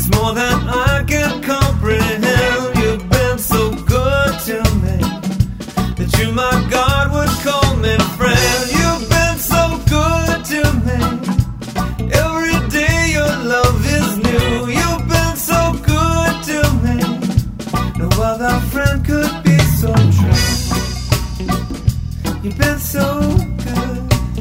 It's more than I can comprehend. You've been so good to me that you, my God, would call me friend. You've been so good to me. Every day your love is new. You've been so good to me. No other friend could be so true. You've been so good.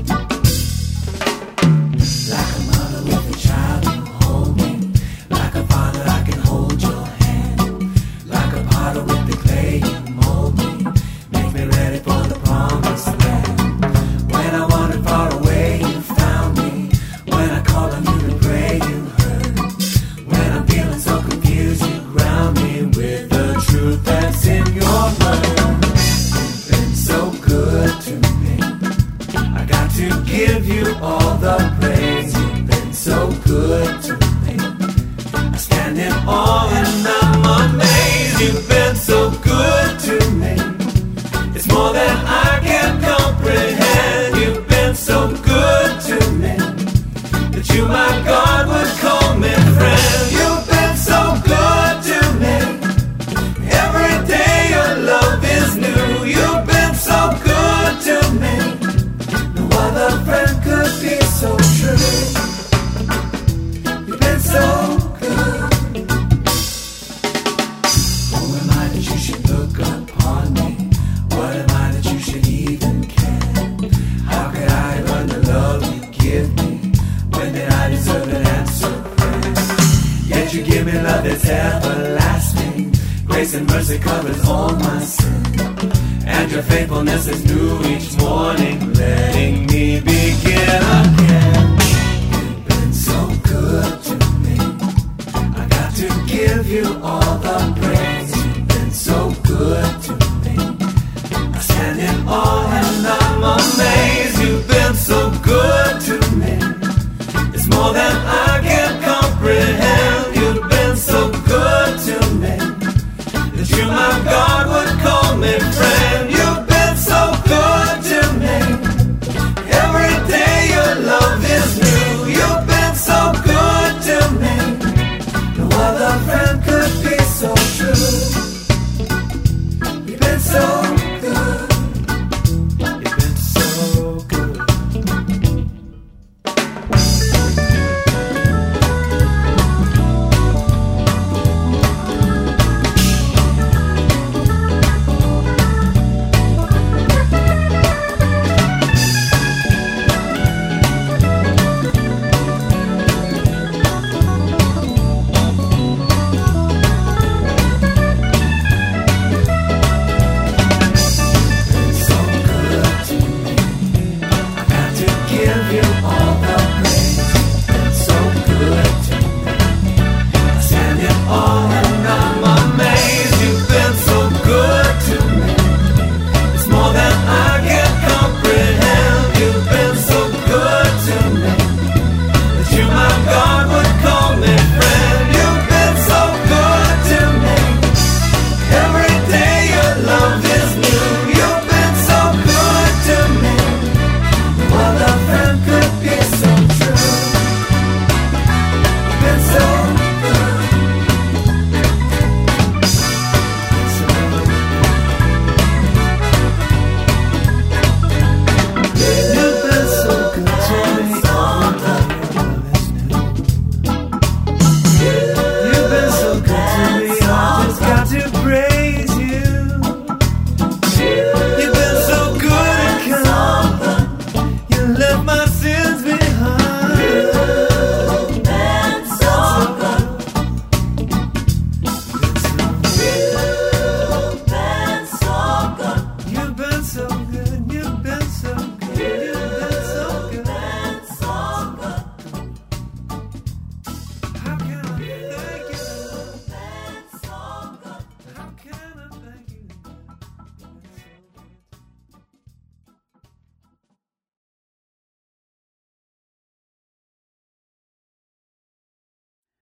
Like a mother with a child, you hold me. Like a father, I can hold your hand. Like a potter with the clay, you mold me. Make me ready for the promised land. When I wandered far away, you found me. When I called on you to pray, you heard. When I'm feeling so confused, you ground me with the truth that's in your word. You've been so good to me. I got to give you all the praise. You've been so good to me. I stand in awe and I'm amazed. You've been so good to me. It's more than I can comprehend. You've been so good to me that you, my God, would call me friend. You've been so good to me. Every day your love is new. You've been so good to me. No other friend could be so true. You've been so good. Who am I that you should look upon me? What am I that you should even care? How could I earn the love you give me? When did I deserve an answer prayer? Yet you give me love that's everlasting. Grace and mercy covers all my sin. And your faithfulness is new each morning, letting me begin again. You've been so good to me. I got to give you all the praise.